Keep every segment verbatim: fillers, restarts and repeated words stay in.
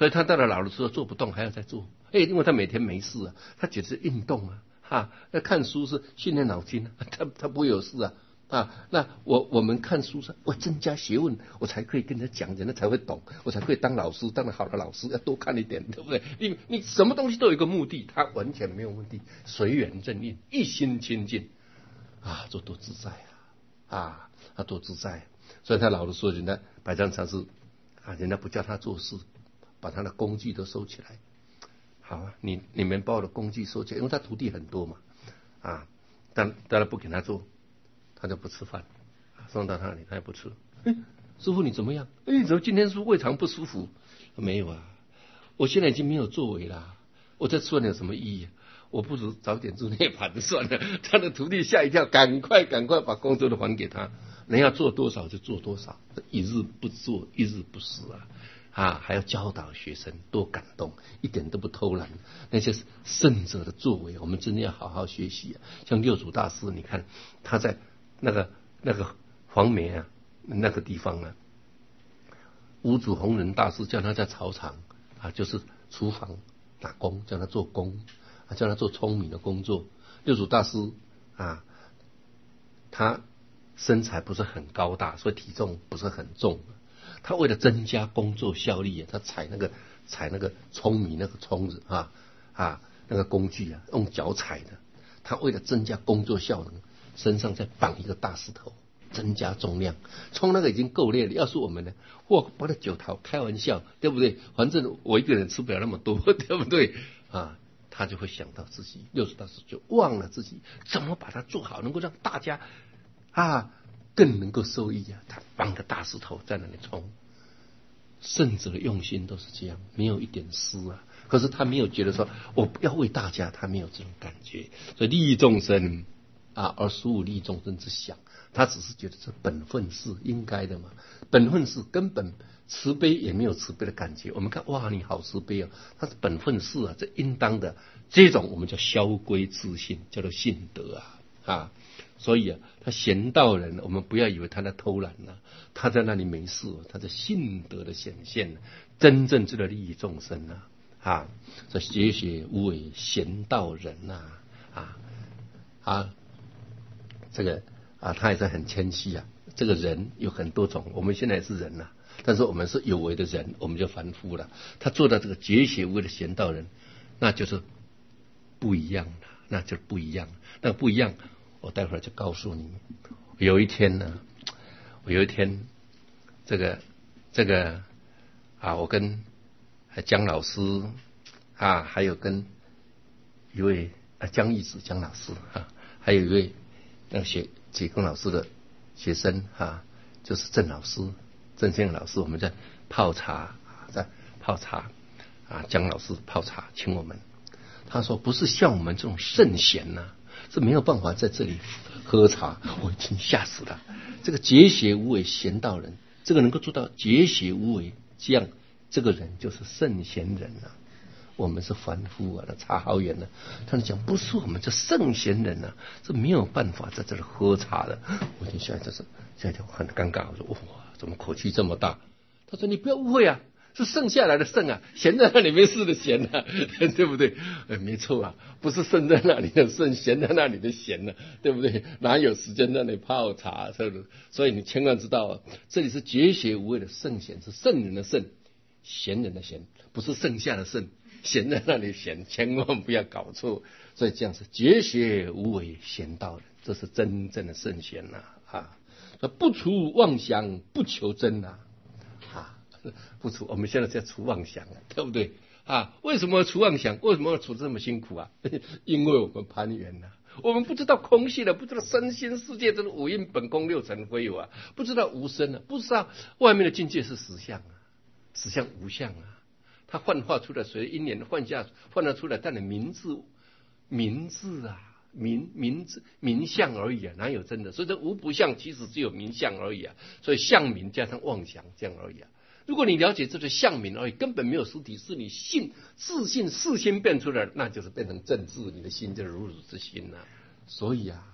所以他到了老的时候做不动，还要再做。哎，因为他每天没事啊，他觉得是运动啊，哈，那看书是训练脑筋啊，他他不会有事啊。啊，那我我们看书上，我增加学问，我才可以跟人家讲，人家才会懂，我才可以当老师，当个好的老师，要多看一点，对不对？你你什么东西都有一个目的，他完全没有目的，随缘正应，一心清净，啊，这多自在啊，啊，他多自在。所以他老的时候，人家百丈禅师啊，人家不叫他做事，把他的工具都收起来。好啊，你你们把我的工具收起来，因为他徒弟很多嘛，啊，当当然不给他做。他就不吃饭，送到那里他也不吃。哎，师傅你怎么样？哎，怎么今天是胃肠不舒服？没有啊，我现在已经没有作为啦，我再吃饭有什么意义？我不如早点入涅槃算了。他的徒弟吓一跳，赶快赶快把工作都还给他，人要做多少就做多少，一日不做一日不食啊。啊，还要教导学生，多感动，一点都不偷懒。那些圣者的作为，我们真的要好好学习啊。像六祖大师，你看他在那个那个黄梅啊那个地方啊，五祖弘忍大师叫他在草场啊，就是厨房打工，叫他做工啊，叫他做聪明的工作。六祖大师啊，他身材不是很高大，所以体重不是很重。他为了增加工作效率啊，他踩那个踩那个舂米那个冲子啊啊那个工具啊，用脚踩的。他为了增加工作效能，身上再绑一个大石头，增加重量。冲那个已经够累了，要是我们呢，或把它九头，开玩笑，对不对？反正我一个人吃不了那么多，对不对啊？他就会想到自己，六祖大师就忘了自己怎么把它做好，能够让大家啊更能够受益啊。他绑个大石头在那里冲。圣者的用心都是这样，没有一点私啊。可是他没有觉得说我要为大家，他没有这种感觉。所以利益众生啊，而实无利益众生之想，他只是觉得这本分是应该的嘛。本分是根本慈悲也没有慈悲的感觉。我们看哇，你好慈悲啊，他是本分是啊，这应当的。这种我们叫萧归自信，叫做信德啊啊。所以啊，他贤道人，我们不要以为他在偷懒啊，他在那里没事，他的信德的显现，真正知道利益众生啊啊！这节学无为贤道人呐啊啊，这个啊，他也是很谦虚啊。这个人有很多种，我们现在也是人呐、啊，但是我们是有为的人，我们就凡夫了。他做到这个节学无为的贤道人，那就是不一样的，那就不一样，那不一样。我待会儿就告诉你，有一天呢，我有一天，这个这个啊，我跟姜老师啊，还有跟一位啊姜义子姜老师啊，还有一位那个学解空老师的学生啊，就是郑老师郑先生老师，我们在泡茶，在泡茶啊，姜老师泡茶请我们，他说不是像我们这种圣贤呐、啊。是没有办法在这里喝茶，我已经吓死了。这个节学无为贤道人，这个能够做到节学无为，这样这个人就是圣贤人啊。我们是凡夫啊，那差好远呢、啊。他们讲不是我们这圣贤人啊，是没有办法在这里喝茶的。我就现在就是现在就很尴尬，我说哇，怎么口气这么大？他说你不要误会啊。是剩下来的剩啊，闲在那里没事的闲啊，对不对？呃，没错啊，不是剩在那里的剩，闲在那里的闲呢、啊，对不对？哪有时间在那里泡茶？是不是？所以你千万知道啊，这里是节学无为的圣贤，是圣人的圣，闲人的闲，不是剩下的剩，闲在那里闲，千万不要搞错。所以这样是节学无为贤道人，这是真正的圣贤呐啊！不除妄想，不求真呐。不除，我们现在在除妄想啊，对不对啊？为什么除妄想？为什么要除这么辛苦啊？因为我们攀缘了、啊，我们不知道空性了，不知道身心世界这个五蕴本空六尘非有啊，不知道无生啊，不知道外面的境界是实相啊，实相无相啊，它幻化出来，随因缘幻下幻化出来，但你名字名字啊。名名字名相而已啊，哪有真的？所以这无不相其实只有名相而已啊，所以相名加上妄想这样而已啊。如果你了解这是相名而已，根本没有实体，是你信自信事先变出来，那就是变成正智，你的心就是如如之心啊。所以啊，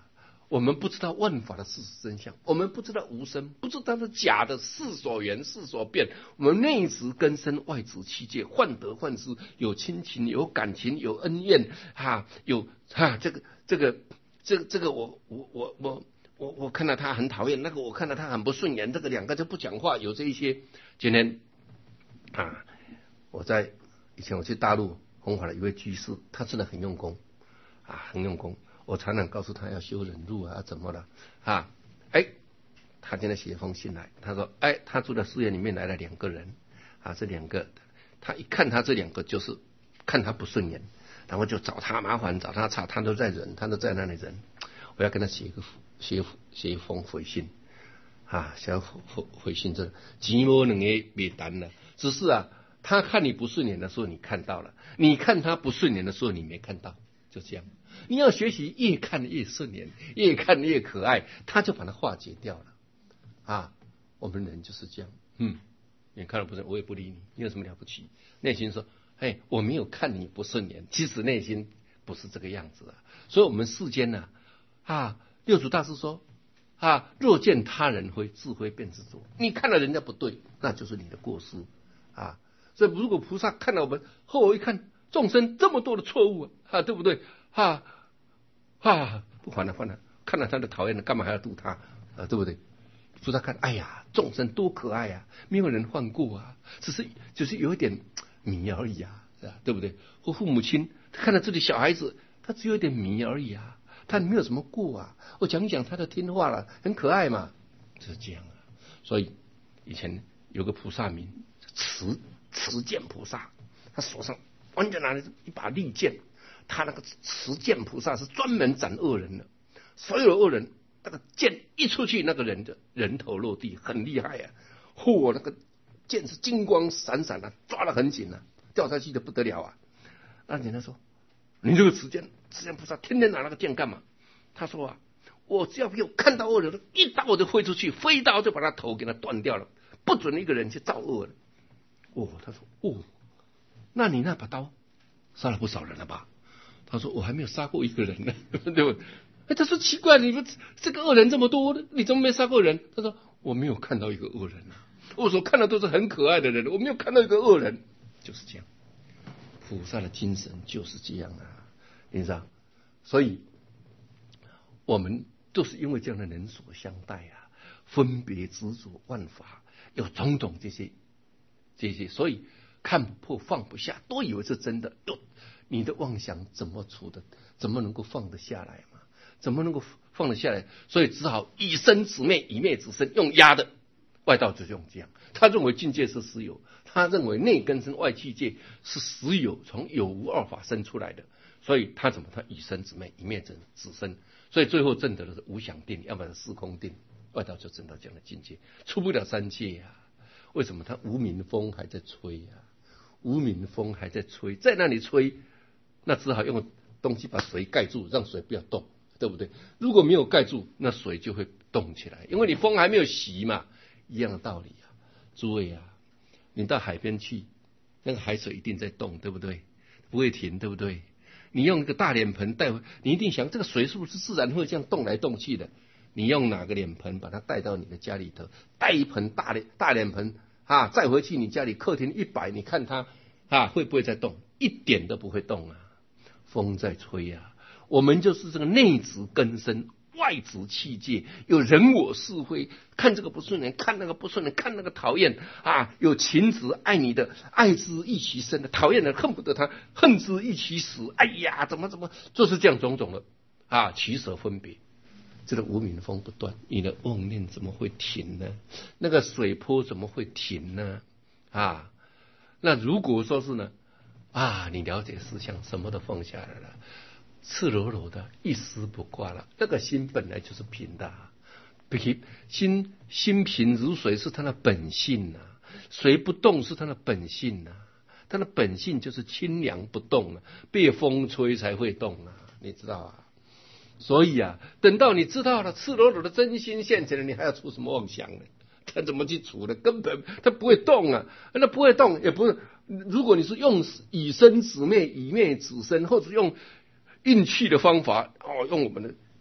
我们不知道万法的事实真相，我们不知道无生，不知道是假的，事所缘，事所变。我们内执根深，外执气界，患得患失，有亲情，有感情，有恩怨，哈，有哈这个这个这个这个我我我我我我看到他很讨厌，那个我看到他很不顺眼，这个两个就不讲话，有这一些。今天啊，我在以前我去大陆弘法的一位居士，他真的很用功啊，很用功。我常常告诉他要修忍辱啊，怎么了啊？哎，他今天写一封信来，他说，哎，他住的寺院里面来了两个人啊，这两个，他一看他这两个就是看他不顺眼，然后就找他麻烦，找他吵，他都在忍，他都在那里忍。我要跟他写一个写写一封回信啊，写回回信，这寂寞两个别谈了，只是啊，他看你不顺眼的时候你看到了，你看他不顺眼的时候你没看到，就这样。你要学习越看越顺眼，越看越可爱，他就把它化解掉了啊！我们人就是这样，嗯，你看了不顺，我也不理你，你有什么了不起？内心说，哎，我没有看你不顺眼，其实内心不是这个样子啊。所以，我们世间呢，啊，啊，六祖大师说，啊，若见他人非，自非便是错。你看了人家不对，那就是你的过失啊。所以，如果菩萨看到我们，后我一看众生这么多的错误啊，对不对？啊啊，不还了还了，看到他的讨厌的，干嘛还要度他啊？对不对？菩萨看，哎呀，众生多可爱啊，没有人犯过啊，只是就是有一点迷而已啊，是吧？对不对？或父母亲看到自己小孩子，他只有一点迷而已啊，他没有什么过啊。我讲一讲他的听话了，很可爱嘛，就是这样啊。所以以前有个菩萨名持持剑菩萨，他手上完全拿了一把利剑。他那个持剑菩萨是专门斩恶人的，所有的恶人，那个剑一出去，那个人的人头落地，很厉害啊！嚯，那个剑是金光闪闪的、啊，抓得很紧啊，掉下去的不得了啊！那人家说，你这个持剑持剑菩萨天天拿那个剑干嘛？他说啊，我只要有看到恶人，一刀就挥出去，飞刀就把他头给他断掉了，不准一个人去造恶的。哦，他说，哦，那你那把刀杀了不少人了吧？他说：“我还没有杀过一个人呢，对不？”哎，他说：“奇怪，你们这个恶人这么多，你怎么没杀过人？”他说：“我没有看到一个恶人啊，我所看到都是很可爱的人，我没有看到一个恶人。”就是这样，菩萨的精神就是这样啊，你知道？所以我们都是因为这样的人所相待啊，分别执着万法，有种种这些这些，所以看不破放不下，都以为是真的。又你的妄想怎么处的？怎么能够放得下来嘛？怎么能够放得下来？所以只好以生止灭，以灭止生，用压的。外道就是用这样，他认为境界是实有，他认为内根生外气界是实有，从有无二法生出来的。所以他怎么？他以生止灭，以灭止生。所以最后证得的是无想定，要不然是空定。外道就证到这样的境界，出不了三界呀、啊。为什么？他无名风还在吹呀、啊，无名风还在吹，在那里吹。那只好用东西把水盖住，让水不要动，对不对？如果没有盖住，那水就会动起来，因为你风还没有熄嘛，一样的道理啊。诸位啊，你到海边去，那个海水一定在动，对不对？不会停，对不对？你用一个大脸盆带回，你一定想这个水是不是自然会这样动来动去的？你用哪个脸盆把它带到你的家里头，带一盆大脸大脸盆啊，再回去你家里客厅一摆，你看它啊会不会再动？一点都不会动啊。风在吹啊，我们就是这个内执根深，外执气界，有人我是非，看这个不顺眼，看那个不顺眼，看那个讨厌啊，有情执爱你的，爱之益其生的，讨厌的恨不得他，恨之益其死。哎呀，怎么怎么，就是这样种种的啊，取舍分别，这个无名风不断，你的妄念怎么会停呢？那个水波怎么会停呢？啊，那如果说是呢？啊，你了解思想，什么都放下来了，赤裸裸的，一丝不挂了。那个心本来就是平的、啊，心心平如水是它的本性呐、啊，水不动是它的本性呐、啊，它的本性就是清凉不动啊，被风吹才会动啊，你知道啊？所以啊，等到你知道了赤裸裸的真心现前了，你还要出什么妄想呢？他怎么去处的？根本他不会动啊，那不会动也不是。如果你是用以生止灭，以灭止生，或者用运气的方法，哦，用我们的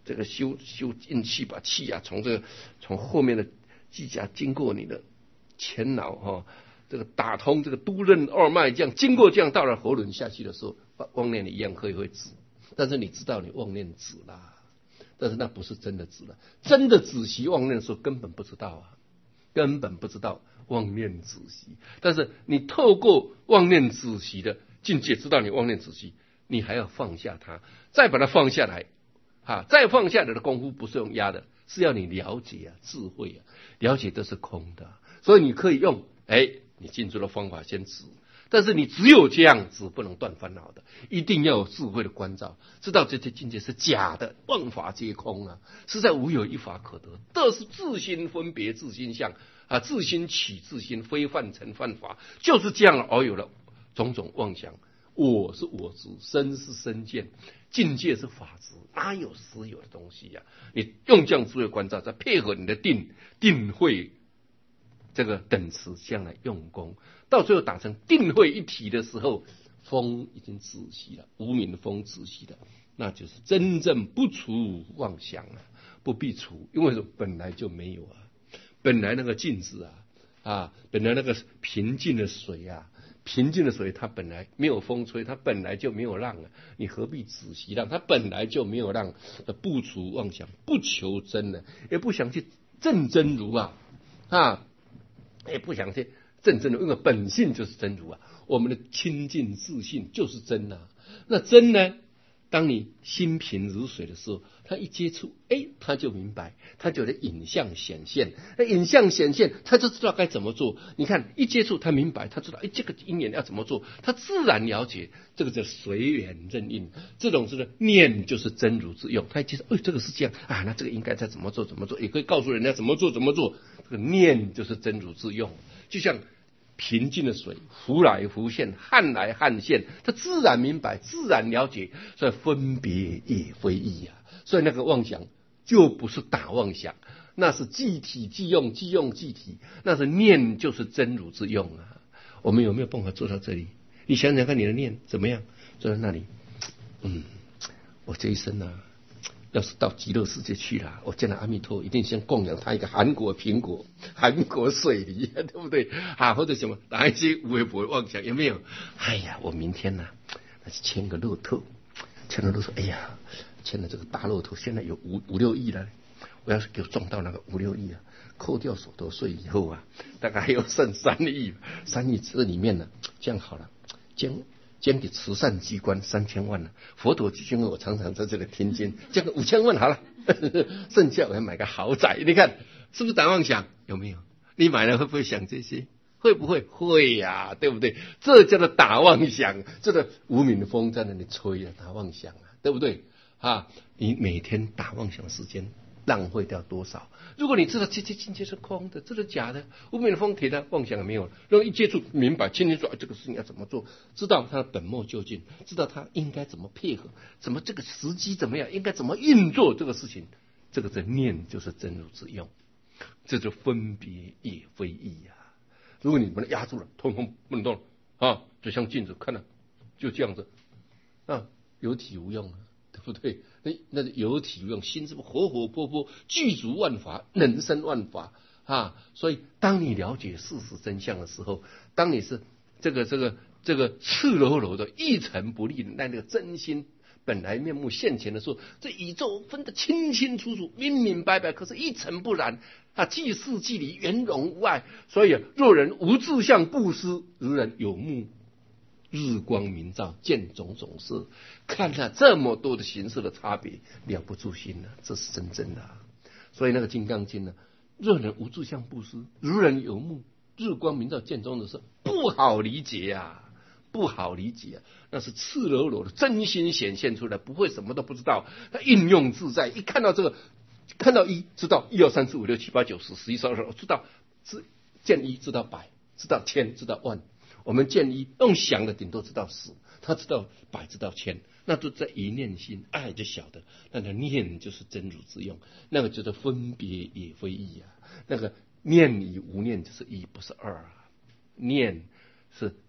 这个修修进气，把气啊从这个从后面的机甲经过你的前脑哈、哦，这个打通这个都任二脉，这样经过这样到了喉轮下去的时候，妄念一样会会止，但是你知道你妄念止啦，但是那不是真的止了，真的止息妄念的时候根本不知道啊，根本不知道妄念止息，但是你透过妄念止息的境界，知道你妄念止息，你还要放下它，再把它放下来。啊，再放下来的功夫不是用压的，是要你了解啊，智慧啊，了解都是空的，所以你可以用，哎，你记住了方法先止，但是你只有这样子不能断烦恼的，一定要有智慧的关照，知道这些境界是假的，万法皆空啊，实在无有一法可得，这是自心分别，自心相啊，自心起自心，非幻成幻法，就是这样而有了种种妄想。我是我执，身是身见，境界是法执，哪有实有的东西呀、啊？你用这样智慧关照，再配合你的定，定慧这个等持相来用功，到最后打成定慧一体的时候，风已经止息了，无明的风止息了，那就是真正不除妄想了，不必除，因为本来就没有啊，本来那个镜子啊啊，本来那个平静的水啊。平静的水，它本来没有风吹，它本来就没有浪啊！你何必止息浪？它本来就没有浪，不除妄想，不求真呢，也不想去证真如啊啊，也不想去证真如，因为本性就是真如啊，我们的清净自信就是真啊。那真呢？当你心平如水的时候，他一接触，哎，他就明白，他就有影像显现，那影像显现，他就知道该怎么做。你看，一接触，他明白，他知道，哎，这个因缘要怎么做，他自然了解。这个叫随缘任应，这种是念就是真如之用。他一接受，哎，这个是这样啊，那这个应该再怎么做怎么做，也可以告诉人家怎么做怎么做。这个念就是真如之用，就像平静的水，浮来浮现，撼来撼现，他自然明白，自然了解，所以分别也非异啊。所以那个妄想就不是打妄想，那是即体即用，即用即体，那是念就是真如之用啊。我们有没有办法做到这里？你想想看，你的念怎么样？坐在那里，嗯，我这一生啊，要是到极乐世界去了，我见了阿弥陀，一定先供养他一个韩国苹果、韩国水梨，对不对啊？或者什么哪一些无微不会妄想有没有？哎呀，我明天呢、啊，那是签个乐透，签了乐透，哎呀，签了这个大乐透，现在有五五六亿了，我要是给我中到那个五六亿啊，扣掉所得税以后啊，大概还有剩三亿，三亿这里面呢，这样好了，捐捐给慈善机关三千万了，佛陀基金会我常常在这里听经，捐个五千万好了，剩下我要买个豪宅，你看是不是打妄想？有没有？你买了会不会想这些？会不会？会呀、啊，对不对？这叫做打妄想，这个无名的风在那里吹啊，打妄想啊，对不对？啊，你每天打妄想时间浪费掉多少？如果你知道这些境界是空的，这是假的，无名的风铁的妄想也没有了，然后一接触明白，清清楚楚这个事情要怎么做，知道它的本末究竟，知道它应该怎么配合，怎么这个时机怎么样，应该怎么运作这个事情，这个的念就是真如之用，这就分别也非异呀、啊。如果你把它压住了，通通不能动啊，就像镜子看了，就这样子啊，有体无用啊。对不对？那那有体无用，心是不是活活泼泼，具足万法，能生万法啊！所以，当你了解事实真相的时候，当你是这个这个这个赤裸裸的、一尘不立的那个真心本来面目现前的时候，这宇宙分得清清楚楚、明明白白，可是一尘不染啊！即事即理，圆融无碍。所以，若人无志向布施，如人有目。日光明照，见种种色，看了这么多的形式的差别，了不住心了、啊，这是真正的、啊。所以那个《金刚经》呢，若人无志向布施，如人有目，日光明照，见种种色，不好理解啊，不好理解啊，那是赤裸裸的真心显现出来，不会什么都不知道，他应用自在，一看到这个，看到一知道一二三四五六七八九十十一十二十二，知道知见一知道百，知道千知道万。我们见一用想的，顶多知道十，他知道百，知道千，那都在一念心，爱就晓得，那个念就是真如之用，那个就是分别也非异啊，那个念与无念就是一，不是二啊，念是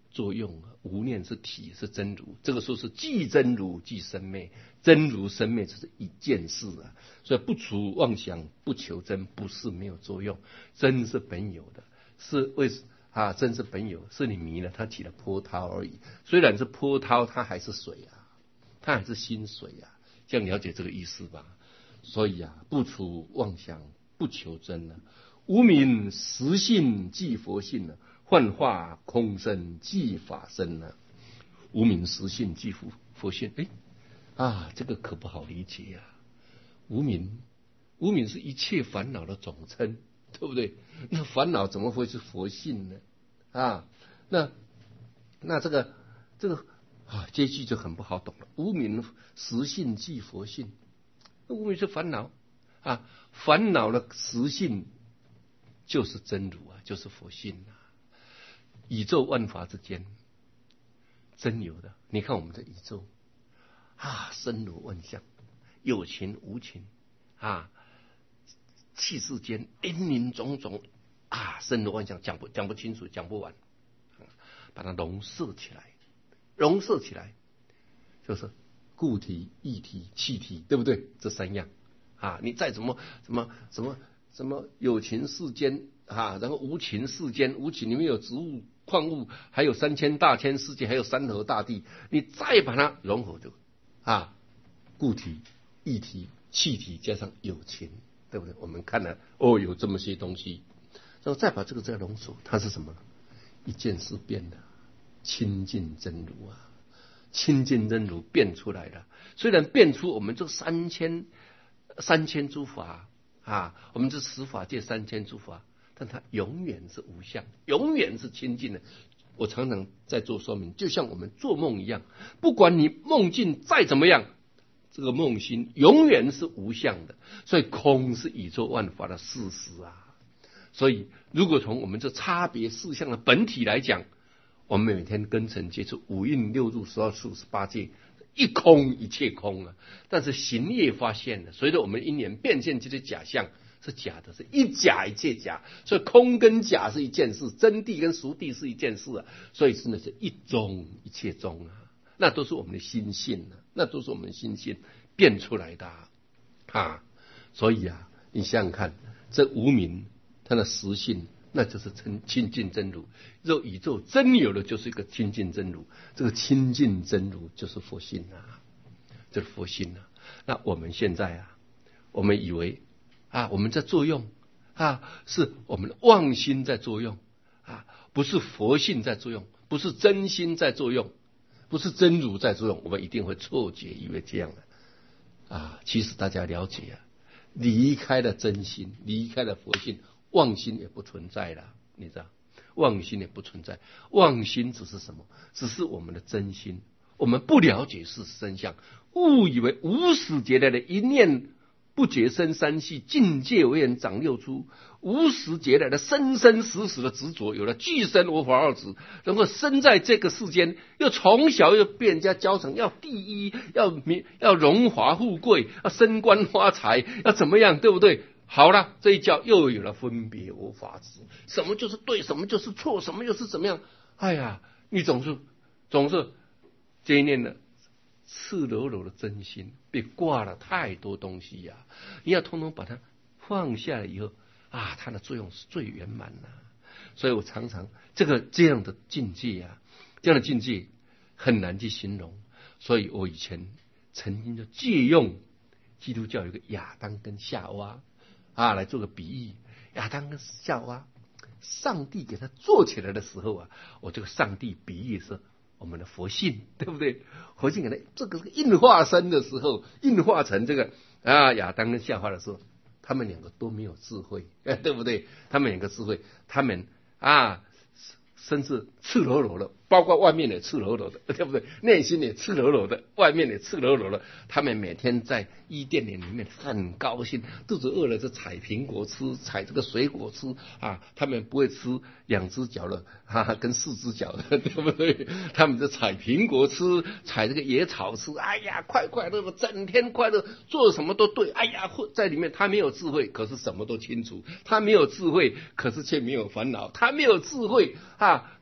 作用啊，无念是体，是真如。这个时候是即真如即生灭，真如生灭就是一件事啊。所以不除妄想，不求真，不是没有作用。真是本有的，是为啊，真是本有，是你迷了，它起了波涛而已。虽然是波涛，它还是水啊，它还是心水啊。这样了解这个意思吧？所以啊，不除妄想，不求真啊。无明实性即佛性呢、啊，幻化空生即法身呢、啊。无明实性即佛佛性，哎啊，这个可不好理解啊。无明，无明是一切烦恼的总称，对不对？那烦恼怎么会是佛性呢？啊，那那这个这个啊，这句就很不好懂了。无明实性即佛性，无明是烦恼啊，烦恼的实性就是真如啊，就是佛性啊。宇宙万法之间真有的，你看我们的宇宙啊，森罗万象，有情无情啊，气世间林林总总啊，森罗万象，讲不讲不清楚，讲不完，把它笼摄起来，笼摄起来就是固体、液体、气体，对不对？这三样啊，你再怎么怎么怎么怎么有情世间啊，然后无情世间，无情里面有植物、矿物，还有三千大千世界，还有山河大地，你再把它融合就啊，固体、液体、气体加上有情，对不对？我们看了哦，有这么些东西，然后再把这个再浓缩，它是什么？一件事变的清净真如啊，清净真如变出来了。虽然变出我们这三千三千诸法啊，我们这十法界三千诸法，但它永远是无相，永远是清净的。我常常在做说明，就像我们做梦一样，不管你梦境再怎么样，这个梦心永远是无相的。所以空是宇宙万法的事实啊。所以如果从我们这差别事项的本体来讲，我们每天根尘接触五蕴六入十二处十八界，一空一切空啊。但是行业发现了，随着我们因缘变现这些假象是假的，是一假一切假，所以空跟假是一件事，真谛跟俗谛是一件事啊。所以真的是一中一切中啊，那都是我们的心性啊，那都是我们的心性变出来的 啊, 啊所以啊，你想想看，这无明它的实性，那就是清净真如。若宇宙真有的就是一个清净真如，这个清净真如就是佛性啊，就是佛性啊。那我们现在啊，我们以为啊，我们在作用啊，是我们的妄心在作用啊，不是佛性在作用，不是真心在作用，不是真如在作用，我们一定会错觉以为这样的啊。其实大家了解啊，离开了真心，离开了佛性，妄心也不存在了，你知道？妄心也不存在，妄心只是什么？只是我们的真心。我们不了解事实真相，误以为无始劫来的一念不觉生三系，境界为人长六出，无始劫来的生生死死的执着，有了俱生我法二执，然后生在这个世间，又从小又被人家教成要第一，要要荣华富贵，要升官发财，要怎么样，对不对？好了，这一教又有了分别我法执，什么就是对，什么就是错，什么又是怎么样？哎呀，你总是总是这一念的赤裸裸的真心被挂了太多东西呀、啊，你要通通把它放下来以后啊，它的作用是最圆满的。所以我常常这个这样的境界啊，这样的境界很难去形容。所以我以前曾经就借用基督教有个亚当跟夏娃啊来做个比喻，亚当跟夏娃，上帝给他做起来的时候啊，我这个上帝比喻是我们的佛性，对不对？佛性给他这个应化身的时候，应化成这个啊亚当跟夏娃的时候，他们两个都没有智慧，对不对？他们两个智慧，他们啊甚至赤裸裸的，包括外面也赤裸裸的，对不对？内心也赤裸裸的，外面也赤裸裸的。他们每天在伊甸园里面很高兴，肚子饿了就采苹果吃，采这个水果吃啊。他们不会吃两只脚的啊，跟四只脚的，对不对？他们就采苹果吃，采这个野草吃。哎呀，快快乐乐，整天快乐，做什么都对。哎呀，在里面他没有智慧，可是什么都清楚；他没有智慧，可是却没有烦恼；他没有智慧啊。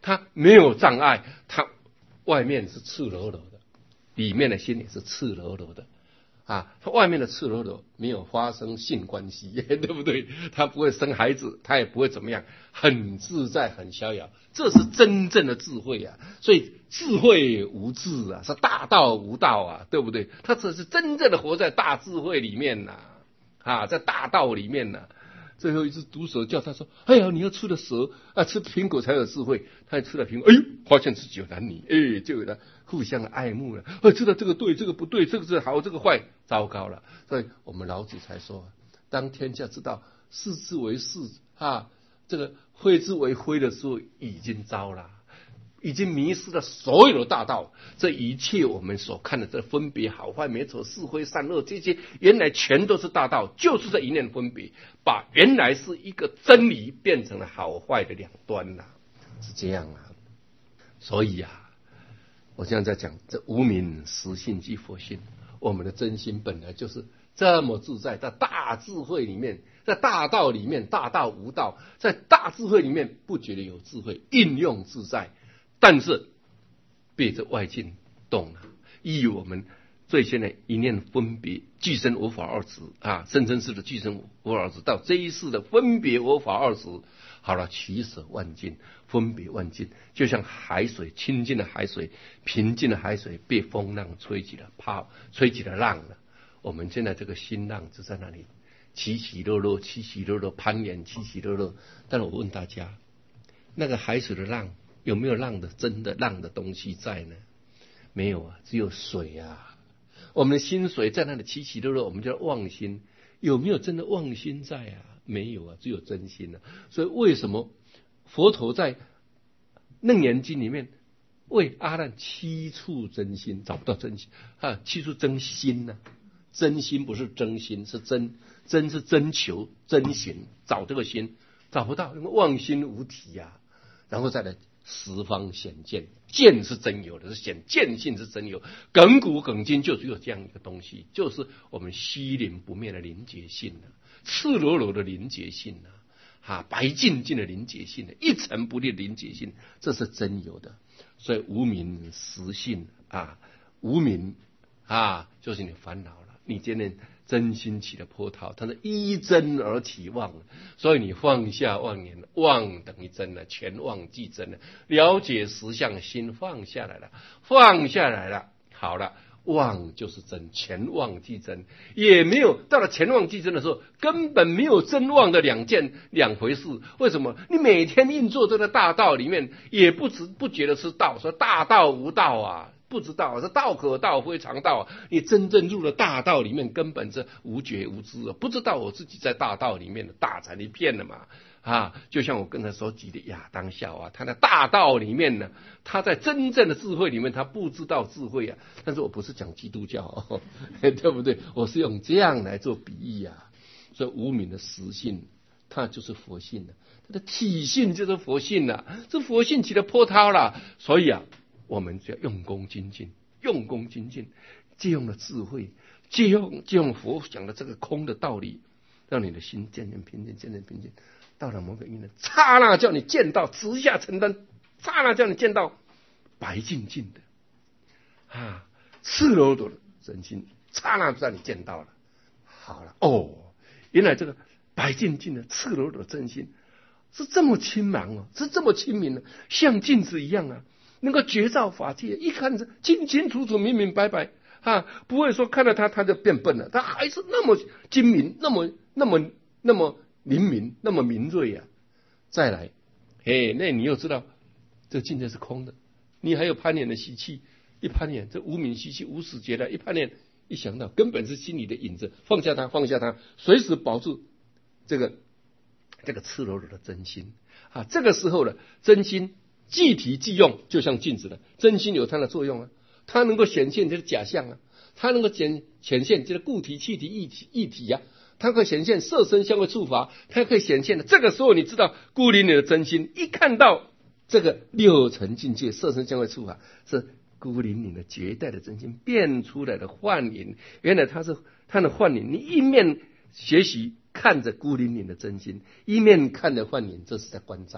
他没有障碍，他外面是赤裸裸的，里面的心也是赤裸裸的啊。他外面的赤裸裸没有发生性关系，对不对？他不会生孩子，他也不会怎么样，很自在，很逍遥。这是真正的智慧啊！所以智慧无智啊，是大道无道啊，对不对？他只是真正的活在大智慧里面呐、啊，啊，在大道里面呐、啊。最后一只毒蛇叫他说：“哎呀，你要吃了蛇啊，吃苹果才有智慧。”他吃了苹果，哎呦，发现自己有男女，哎，就有了互相的爱慕了。啊，知道这个对，这个不对，这个是好，这个坏，糟糕了。所以我们老子才说：“当天下知道是之为是啊，这个非之为非的时候，已经糟了。”已经迷失了所有的大道，这一切我们所看的这分别好坏美丑是非善恶，这些原来全都是大道，就是这一念分别，把原来是一个真理变成了好坏的两端了、啊，是这样啊。所以啊，我现在在讲这无明实性即佛性，我们的真心本来就是这么自在，在大智慧里面，在大道里面，大道无道，在大智慧里面不觉得有智慧，应用自在。但是被这外境动了，以我们最先的一念分别，俱生我法二执啊，生生世的俱生我法二执，到这一世的分别我法二执，好了，取舍万境，分别万境，就像海水，清净的海水，平静的海水，被风浪吹起了泡，吹起了浪了。我们现在这个新浪就在那里起起落落，起起落落，攀岩，起起落落。但是我问大家，那个海水的浪有没有浪的真的浪的东西在呢？没有啊，只有水啊。我们的心水在那里起起落落，我们叫妄心。有没有真的妄心在啊？没有啊，只有真心啊。所以为什么佛陀在楞严经里面为阿难七处真心，找不到真心啊？七处真心呢、啊？真心不是真心，是真真是真求真行，找这个心找不到，因为妄心无体呀、啊。然后再来十方显见，见是真有的，是显见性是真有，亘古亘今就只有这样一个东西，就是我们虚灵不灭的灵觉性啊，赤裸裸的灵觉性啊，啊，白净净的灵觉性，一尘不裂的灵觉性，这是真有的。所以无明实性啊，无明啊，就是你烦恼了，你今天真心起了波涛，它是依真而起妄，所以你放下妄念，妄等于真了，全妄即真了，了解实相，心放下来了，放下来了，好了，妄就是真，全妄即真，也没有到了全妄即真的时候，根本没有真妄的两件两回事。为什么？你每天运作这个大道里面，也不知不觉得是道，说大道无道啊。不知道是道可道非常道，你真正入了大道里面，根本是无觉无知啊！不知道我自己在大道里面的大禅一片了嘛啊！就像我跟他所举的亚当夏娃，他在大道里面呢，他在真正的智慧里面，他不知道智慧啊。但是我不是讲基督教、哦，对不对？我是用这样来做比喻啊。所以无明的实性，它就是佛性了、啊，它的体性就是佛性了、啊，这佛性起了波涛了。所以啊。我们就要用功精进，用功精进，借用了智慧，借用借用佛讲的这个空的道理，让你的心渐渐平静，渐渐平静，到了某个因缘，刹那叫你见到直下承担，刹那叫你见到白净净的啊，赤裸裸的真心，刹那就让你见到了。好了，哦，原来这个白净净的赤裸裸的真心是这么清茫哦，是这么清明的，像镜子一样啊。能够觉照法界，一看着清清楚楚、明明白白啊，不会说看到他他就变笨了，他还是那么精明，那么那么那么灵敏，那么敏锐啊。再来，嘿，那你又知道这境界是空的，你还有攀缘的习气，一攀缘这无明习气无始劫来，一攀缘一想到根本是心里的影子，放下它，放下它，随时保住这个这个赤裸裸的真心啊。这个时候呢，真心。即体即用，就像镜子的，真心有它的作用啊，它能够显现这个假象啊，它能够显显现这个固体、气体、液体、液体啊，它可以显现色身香味触法，它可以显现的。这个时候你知道孤零零的真心，一看到这个六尘境界，色身香味触法是孤零零的绝代的真心变出来的幻影，原来它是它的幻影。你一面学习看着孤零零的真心，一面看着幻影，这是在关照啊。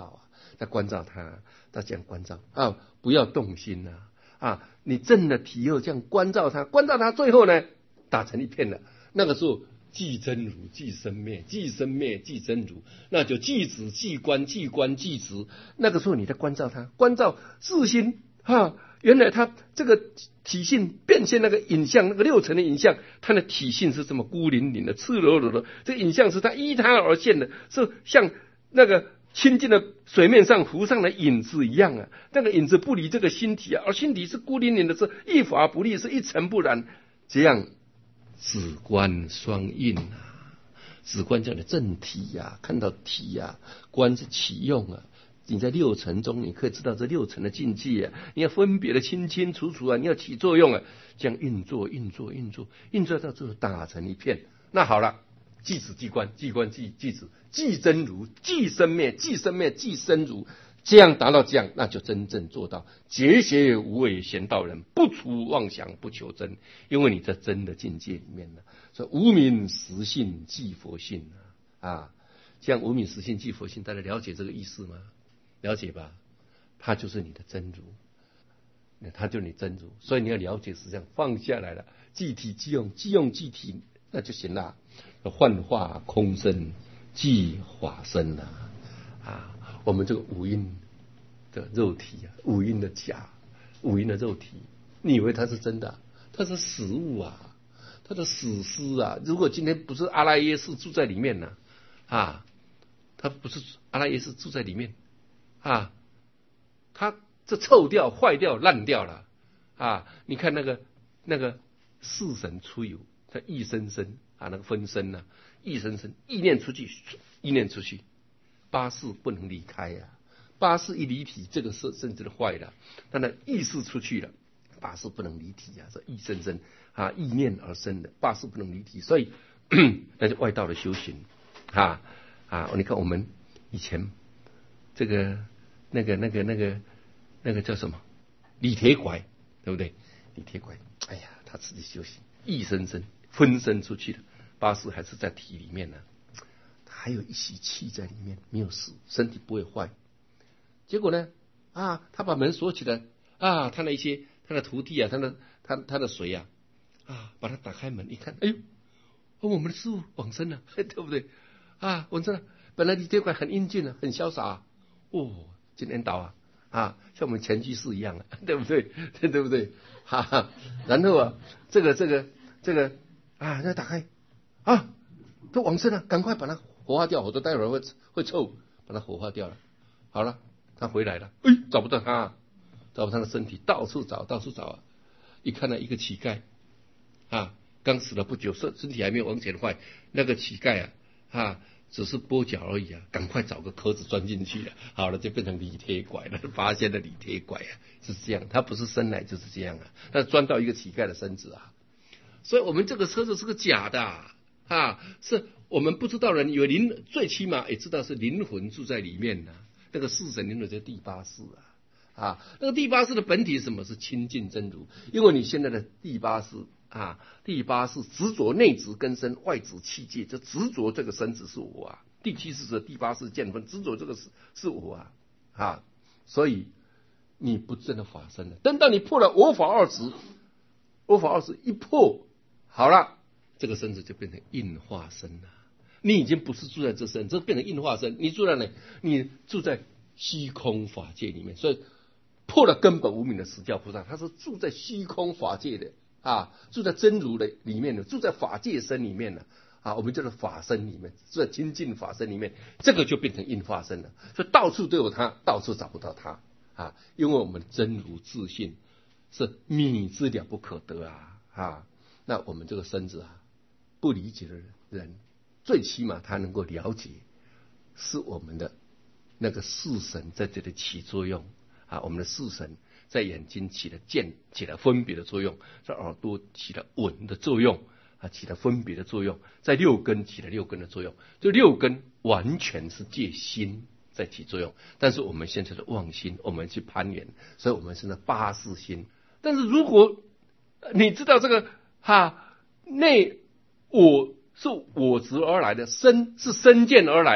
在关照他，他这样关照啊，不要动心呐啊，啊，你真的体会这样关照他，关照他，最后呢打成一片了。那个时候即真如，即生灭，即生灭，即真如，那就即止，即观，即观，即止。那个时候你在关照他，关照自心啊，原来他这个体性变现那个影像，那个六层的影像，它的体性是这么孤零零的、赤裸裸的。这个影像是它依它而现的，是像那个清净的水面上浮上的影子一样啊。那个影子不离这个心体啊，而心体是孤零零的，是一法不立，是一尘不染。这样止观双运啊，止观叫你正体呀、啊，看到体呀、啊，观是起用啊。你在六尘中，你可以知道这六尘的境界啊，你要分别的清清楚楚啊，你要起作用啊，这样运作运作运作运作到最后打成一片。那好了，即止即观，即观即即止，即真如，即生灭，即生灭，即生如，这样达到这样，那就真正做到结邪无畏贤道人，不除妄想，不求真。因为你在真的境界里面呢，所以无名实性即佛性啊，啊，这样无名实性即佛性，大家了解这个意思吗？了解吧，它就是你的真如，它就是你真如，所以你要了解实际上放下来了，即体即用，即用即体，那就行了。幻化空身，即法身了啊！我们这个五阴的肉体啊，五阴的假，五阴的肉体，你以为它是真的？它是实物啊，它的死尸啊！如果今天不是阿赖耶识住在里面呢、啊，啊，它不是阿赖耶识住在里面。啊，它这臭掉、坏掉、烂掉了啊！你看那个那个四神出游，它意生生啊，那个分身呢、啊，意生生，意念出去，意念出去，八识不能离开呀、啊。八识一离体，这个是甚至的坏了。但那意识出去了，八识不能离体啊，是意生生啊，意念而生的，八识不能离体，所以那是外道的修行啊啊！你看我们以前。这个、那个、那个、那个、那个叫什么？李铁拐，对不对？李铁拐，哎呀，他自己修行，意生生分身出去了，八识还是在体里面呢，还有一息气在里面，没有死，身体不会坏。结果呢，啊，他把门锁起来，啊，他那一些他的徒弟啊，他的他他的谁啊，啊，把他打开门一看，哎呦，哦，我们的师父往生了，对不对？啊，往生了。本来李铁拐很英俊啊，很潇洒啊。哦，今天倒啊啊，像我们前居士一样啊，对不对？对对不对？哈哈。然后啊，这个这个这个啊，那打开啊，都往生了，赶快把它火化掉，否则待会儿会会臭，把它火化掉了。好了，他回来了，哎，找不到他，找不到他的身体，到处找，到处找啊。一看到一个乞丐啊，刚死了不久，身身体还没有往前坏，那个乞丐啊啊。只是跛脚而已啊，赶快找个壳子钻进去了，好了，就变成李铁拐了，发现了李铁拐啊，是这样，他不是生来就是这样啊，他钻到一个乞丐的身子啊，所以我们这个车子是个假的啊，啊是我们不知道人以为灵，最起码也知道是灵魂住在里面呢、啊，那个四神灵魂叫第八识啊，啊，那个第八识的本体是什么？是清净真如，因为你现在的第八识。啊，第八是执着内执根身，外执器界，这执着这个身子是我啊。第七是这第八是见分，执着这个是是我啊啊，所以你不真的法身了。等到你破了我法二执，我法二执一破，好了，这个身子就变成应化身了。你已经不是住在这身，这变成应化身，你住在哪？你住在虚空法界里面，所以破了根本无明的十教菩萨，他是住在虚空法界的。啊，住在真如的里面的，住在法界身里面的啊，我们叫做法身里面，住在清净法身里面，这个就变成应化身了。所以到处都有它，到处找不到它啊，因为我们真如自信是迷之了不可得啊啊，那我们这个身子啊，不理解的人，最起码他能够了解，是我们的那个四神在这里起作用啊，我们的四神。在眼睛起了见，起了分别的作用；在耳朵起了闻的作用，啊，起了分别的作用；在六根起了六根的作用。这六根完全是借心在起作用，但是我们现在的妄心，我们去攀缘，所以我们现在八识心。但是如果你知道这个哈内我是我执而来的，身是身见而来的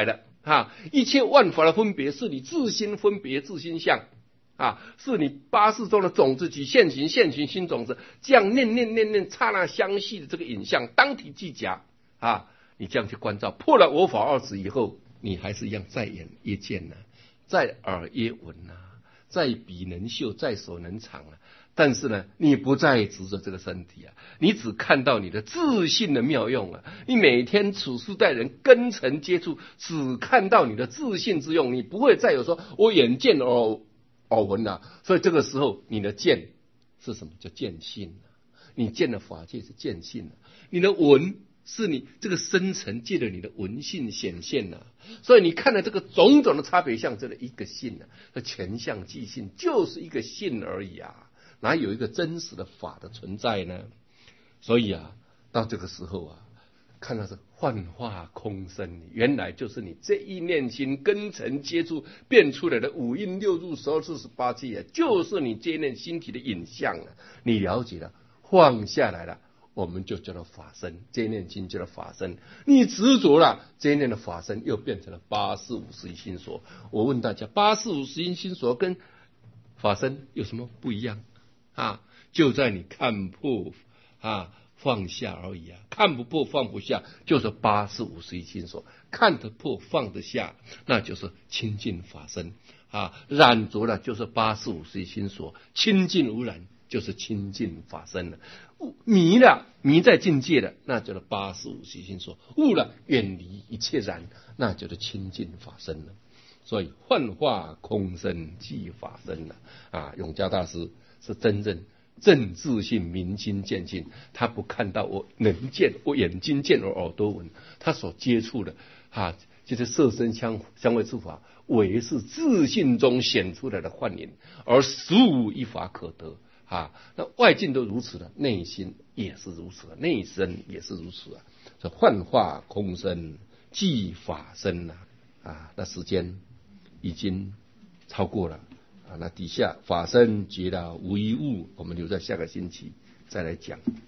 啊，一切万法的分别是你自心分别自心相啊，是你八识中的种子及现行现行新种子，这样念念念念刹那相续的这个影像当体即假啊，你这样去关照，破了我法二执以后，你还是一样在眼耶见呐、啊，在耳耶闻呐、啊，在鼻能嗅，在手能尝啊。但是呢，你不再执着这个身体啊，你只看到你的自信的妙用啊。你每天处事待人，跟尘接触，只看到你的自信之用，你不会再有说我眼见耳耳闻啊。所以这个时候，你的见是什么？叫见性啊。你见的法界是见性啊，你的闻是你这个深层借着你的闻性显现啊。所以你看了这个种种的差别相，这个一个性啊，这全相即性，就是一个性而已啊。哪有一个真实的法的存在呢？所以啊，到这个时候啊，看到是幻化空生，原来就是你这一念心根尘接触变出来的五阴六入十二四十八界啊，就是你这一念心体的影像啊。你了解了，放下来了，我们就叫做法身，这一念心叫做法身。你执着了，这一念的法身又变成了八识五十一心所。我问大家，八识五十一心所跟法身有什么不一样？啊，就在你看破啊放下而已啊，看不破放不下，就是八识五十一心所。看得破放得下，那就是清净法身啊。染着了就是八识五十一心所，清净无染就是清净法身了。迷了迷在境界了，那叫做八识五十一心所。悟了远离一切染，那叫做清净法身了。所以幻化空生即法身了啊。永嘉大师是真正正自性明心见性，他不看到我能见，我眼睛见，我耳朵闻，他所接触的啊，就是色身香香味触法，唯是自性中显出来的幻影，而实无一法可得啊。那外境都如此的，内心也是如此的，内身也是如此啊。这幻化空生即法身啊啊，那时间已经超过了啊，那底下法身觉了无一物，我们留在下个星期再来讲。